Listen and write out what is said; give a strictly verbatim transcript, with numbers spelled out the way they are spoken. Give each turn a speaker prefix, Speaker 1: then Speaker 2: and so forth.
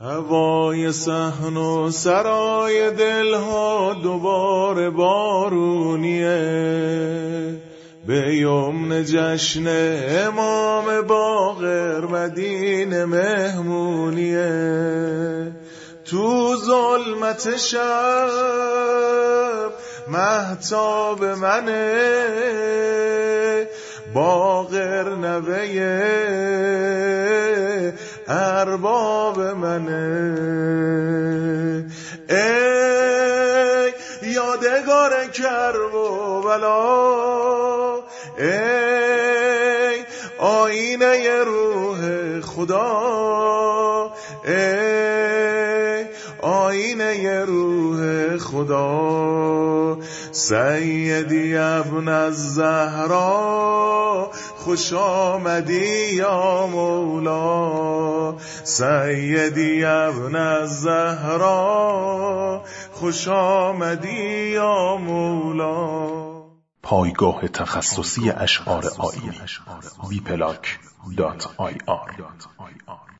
Speaker 1: هوای صحن و سرای دلها دوباره بارونیه، به یمن جشن امام باقر مدینه مهمونیه. تو ظلمت شب مهتاب منه، باقر نوه ارباب منه. ای یادگار کربلا، ای آینه روح خدا، ای آینه روح خدا. سیدی ابن الزهرا خوش آمدی یا مولا، سیدی ابن الزهرا خوش آمدی یا مولا.
Speaker 2: پایگاه تخصصی اشعار آیینی وی پلاک دات آی آر